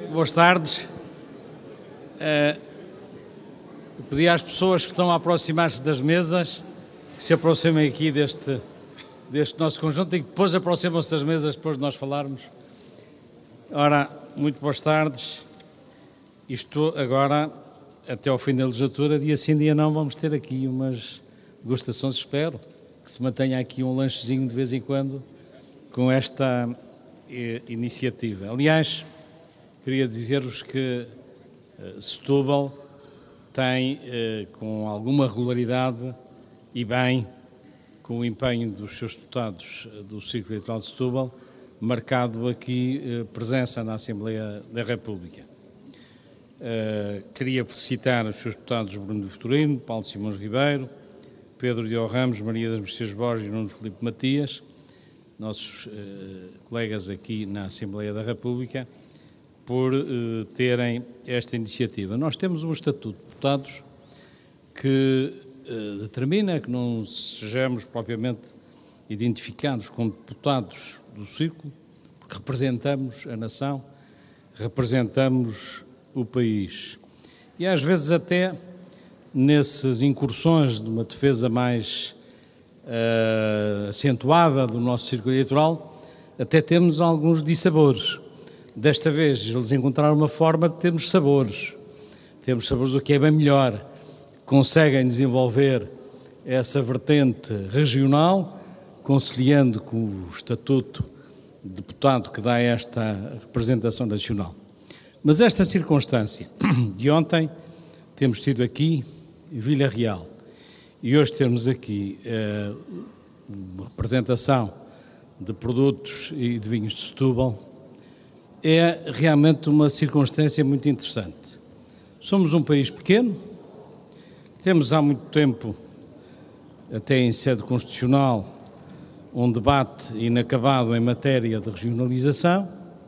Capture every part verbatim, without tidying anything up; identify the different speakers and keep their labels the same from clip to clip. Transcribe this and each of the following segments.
Speaker 1: Boas tardes. Uh, pedi às pessoas que estão a aproximar-se das mesas que se aproximem aqui deste, deste nosso conjunto e que depois aproximam-se das mesas depois de nós falarmos. Ora, muito boas tardes. Isto agora, até ao fim da legislatura, dia sim, dia não, vamos ter aqui umas degustações, espero, que se mantenha aqui um lanchezinho de vez em quando com esta eh, iniciativa. Aliás, queria dizer-vos que uh, Setúbal tem, uh, com alguma regularidade e bem, com o empenho dos seus deputados uh, do Círculo Eleitoral de Setúbal, marcado aqui uh, presença na Assembleia da República. Uh, queria felicitar os seus deputados Bruno Vitorino, Paulo Simões Ribeiro, Pedro Diogo Ramos, Maria das Mercedes Borges e Nuno Filipe Matias, nossos uh, colegas aqui na Assembleia da República, por uh, terem esta iniciativa. Nós temos um Estatuto de Deputados que uh, determina que não sejamos propriamente identificados como deputados do Círculo, porque representamos a nação, representamos o país. E às vezes até nessas incursões de uma defesa mais uh, acentuada do nosso Círculo Eleitoral, até temos alguns dissabores. Desta vez eles encontraram uma forma de termos sabores, temos sabores do que é bem melhor, conseguem desenvolver essa vertente regional, conciliando com o estatuto de deputado que dá esta representação nacional. Mas esta circunstância de ontem, temos tido aqui Vila Real e hoje temos aqui uh, uma representação de produtos e de vinhos de Setúbal, é realmente uma circunstância muito interessante. Somos um país pequeno, temos há muito tempo, até em sede constitucional, um debate inacabado em matéria de regionalização.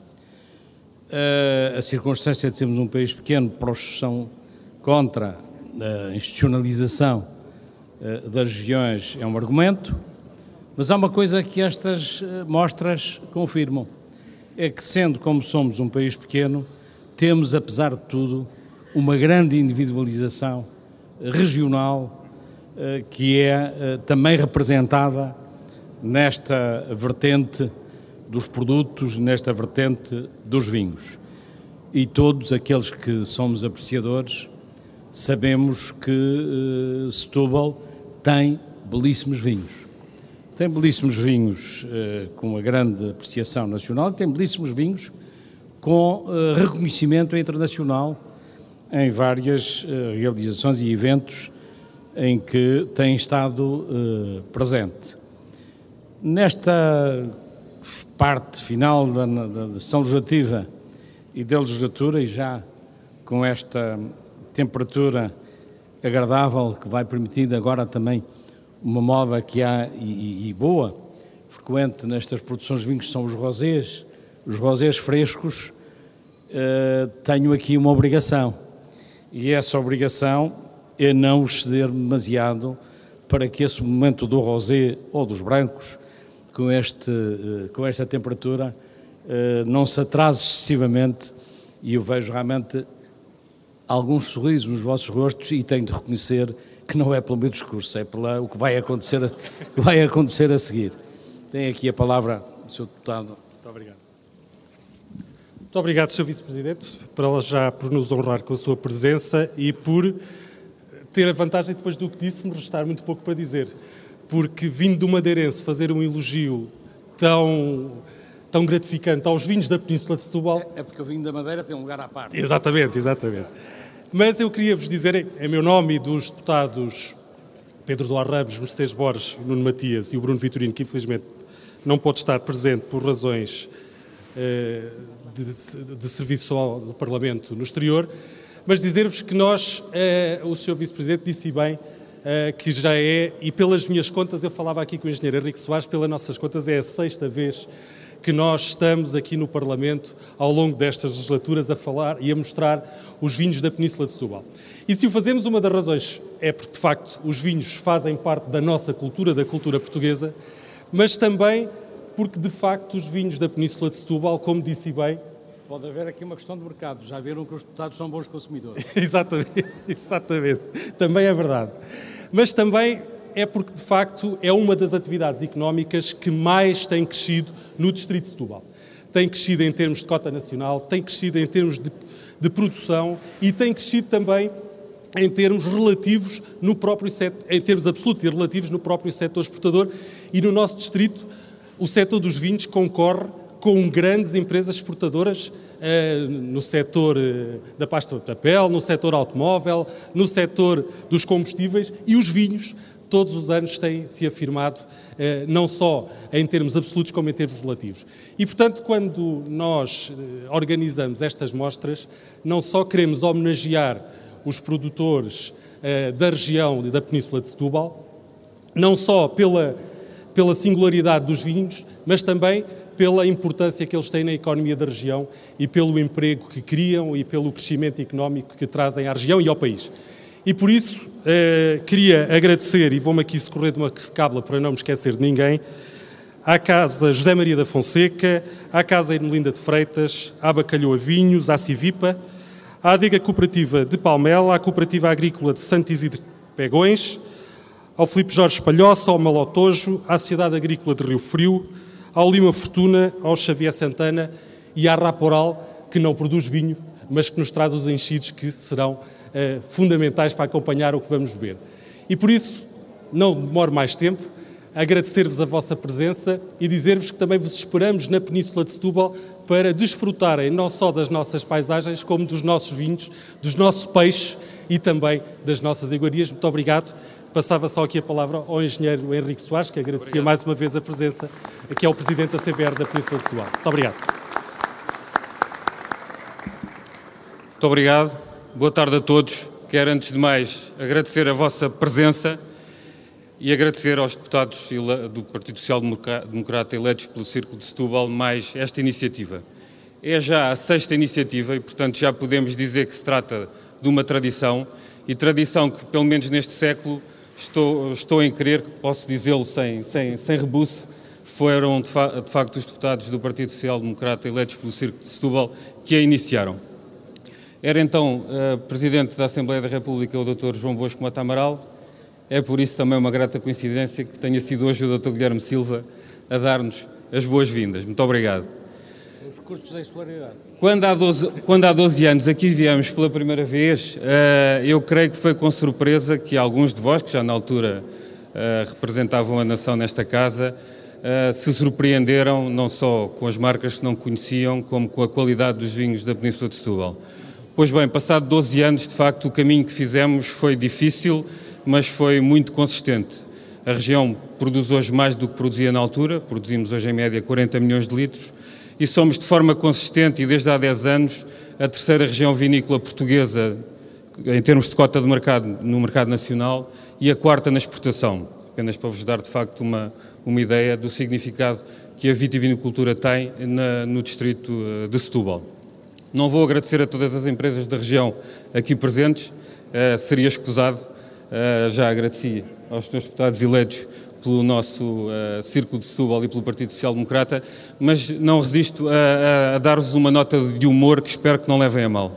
Speaker 1: A circunstância de sermos um país pequeno, para os que são contra a institucionalização das regiões, é um argumento, mas há uma coisa que estas mostras confirmam. É que, sendo como somos um país pequeno, temos, apesar de tudo, uma grande individualização regional que é também representada nesta vertente dos produtos, nesta vertente dos vinhos. E todos aqueles que somos apreciadores sabemos que Setúbal tem belíssimos vinhos. Tem belíssimos vinhos uh, com uma grande apreciação nacional e tem belíssimos vinhos com uh, reconhecimento internacional em várias uh, realizações e eventos em que tem estado uh, presente. Nesta parte final da, da, da sessão legislativa e da legislatura, e já com esta temperatura agradável que vai permitindo agora também uma moda que há e, e boa, frequente nestas produções de vinhos, são os rosés, os rosés frescos. Uh, tenho aqui uma obrigação, e essa obrigação é não exceder demasiado para que esse momento do rosé ou dos brancos, com, este, uh, com esta temperatura, uh, não se atrase excessivamente, e eu vejo realmente alguns sorrisos nos vossos rostos e tenho de reconhecer que não é pelo meu discurso, é pelo que vai acontecer a, que vai acontecer a seguir. Tem aqui a palavra o senhor Deputado. Muito obrigado.
Speaker 2: Muito obrigado, senhor Vice-Presidente, por já por nos honrar com a sua presença e por ter a vantagem, depois do que disse, me restar muito pouco para dizer. Porque, vindo do madeirense fazer um elogio tão, tão gratificante aos vinhos da Península de Setúbal...
Speaker 1: É, é porque o vinho da Madeira tem um lugar à parte.
Speaker 2: Exatamente, exatamente. Mas eu queria vos dizer, em meu nome e dos deputados Pedro Diogo Ramos, Mercedes Borges, Nuno Matias e o Bruno Vitorino, que infelizmente não pode estar presente por razões eh, de, de, de serviço ao, do Parlamento no exterior, mas dizer-vos que nós, eh, o senhor Vice-Presidente disse bem, eh, que já é, e pelas minhas contas, eu falava aqui com o engenheiro Henrique Soares, pelas nossas contas é a sexta vez que nós estamos aqui no Parlamento, ao longo destas legislaturas, a falar e a mostrar os vinhos da Península de Setúbal. E se o fazemos, uma das razões é porque, de facto, os vinhos fazem parte da nossa cultura, da cultura portuguesa, mas também porque, de facto, os vinhos da Península de Setúbal, como disse bem,
Speaker 1: pode haver aqui uma questão de mercado. Já viram que os deputados são bons consumidores.
Speaker 2: Exatamente, exatamente. Também é verdade. Mas também é porque, de facto, é uma das atividades económicas que mais tem crescido no Distrito de Setúbal. Tem crescido em termos de cota nacional, tem crescido em termos de, de produção e tem crescido também em termos relativos no próprio setor, em termos absolutos e relativos no próprio setor exportador. E no nosso distrito, o setor dos vinhos concorre com grandes empresas exportadoras eh, no setor eh, da pasta de papel, no setor automóvel, no setor dos combustíveis, e os vinhos todos os anos têm se afirmado eh, não só em termos absolutos como em termos relativos. E, portanto, quando nós eh, organizamos estas mostras, não só queremos homenagear os produtores eh, da região da Península de Setúbal, não só pela, pela singularidade dos vinhos, mas também pela importância que eles têm na economia da região e pelo emprego que criam e pelo crescimento económico que trazem à região e ao país. E por isso eh, queria agradecer, e vou-me aqui socorrer de uma cábula para não me esquecer de ninguém, à Casa José Maria da Fonseca, à Casa Ermelinda de Freitas, à Bacalhau a Vinhos, à Civipa, à Adega Cooperativa de Palmela, à Cooperativa Agrícola de Santo Isidro de Pegões, ao Filipe Jorge Espalhoça, ao Malotojo, à Sociedade Agrícola de Rio Frio, ao Lima Fortuna, ao Xavier Santana e à Raporal, que não produz vinho, mas que nos traz os enchidos que serão eh, fundamentais para acompanhar o que vamos beber. E por isso, não demoro mais tempo, agradecer-vos a vossa presença e dizer-vos que também vos esperamos na Península de Setúbal para desfrutarem não só das nossas paisagens, como dos nossos vinhos, dos nossos peixes e também das nossas iguarias. Muito obrigado. Passava só aqui a palavra ao engenheiro Henrique Soares, que agradecia obrigado. Mais uma vez a presença, que é o presidente da C B R da Península de Setúbal. Muito obrigado.
Speaker 3: Muito obrigado. Boa tarde a todos. Quero, antes de mais, agradecer a vossa presença e agradecer aos deputados do Partido Social Democrata eleitos pelo Círculo de Setúbal mais esta iniciativa. É já a sexta iniciativa e, portanto, já podemos dizer que se trata de uma tradição, e tradição que, pelo menos neste século, estou, estou em crer que posso dizê-lo sem, sem, sem rebuço, foram de, fa de facto os deputados do Partido Social Democrata eleitos pelo Círculo de Setúbal que a iniciaram. Era então uh, Presidente da Assembleia da República o doutor João Bosco Mota Amaral. É por isso também uma grata coincidência que tenha sido hoje o doutor Guilherme Silva a dar-nos as boas-vindas. Muito obrigado.
Speaker 1: Os custos da escolaridade.
Speaker 3: Quando há doze, quando há doze anos aqui viemos pela primeira vez, uh, eu creio que foi com surpresa que alguns de vós, que já na altura uh, representavam a nação nesta casa, uh, se surpreenderam não só com as marcas que não conheciam, como com a qualidade dos vinhos da Península de Setúbal. Pois bem, passado doze anos, de facto, o caminho que fizemos foi difícil, mas foi muito consistente. A região produz hoje mais do que produzia na altura, produzimos hoje em média quarenta milhões de litros, e somos de forma consistente e desde há dez anos a terceira região vinícola portuguesa em termos de cota de mercado no mercado nacional e a quarta na exportação. Apenas para vos dar de facto uma, uma ideia do significado que a vitivinicultura tem na, no distrito de Setúbal. Não vou agradecer a todas as empresas da região aqui presentes, uh, seria escusado, uh, já agradeci aos senhores deputados eleitos pelo nosso uh, Círculo de Setúbal e pelo Partido Social Democrata, mas não resisto a, a, a dar-vos uma nota de humor que espero que não levem a mal.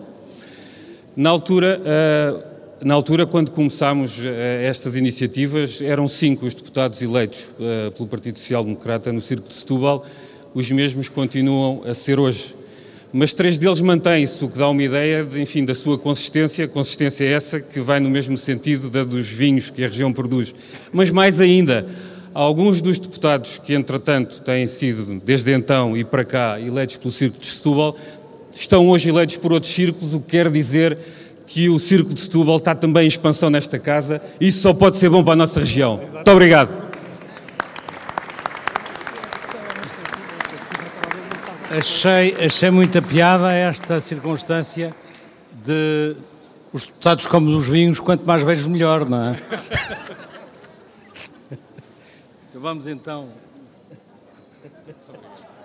Speaker 3: Na altura, uh, na altura quando começámos uh, estas iniciativas, eram cinco os deputados eleitos uh, pelo Partido Social Democrata no Círculo de Setúbal, os mesmos continuam a ser hoje. Mas três deles mantêm-se, o que dá uma ideia, de, enfim, da sua consistência, consistência essa que vai no mesmo sentido da dos vinhos que a região produz. Mas mais ainda, alguns dos deputados que, entretanto, têm sido, desde então e para cá, eleitos pelo Círculo de Setúbal, estão hoje eleitos por outros círculos, o que quer dizer que o Círculo de Setúbal está também em expansão nesta casa, e isso só pode ser bom para a nossa região. Muito obrigado.
Speaker 1: Achei, achei muita piada esta circunstância de os deputados como os vinhos, quanto mais velhos melhor, não é? Então vamos então.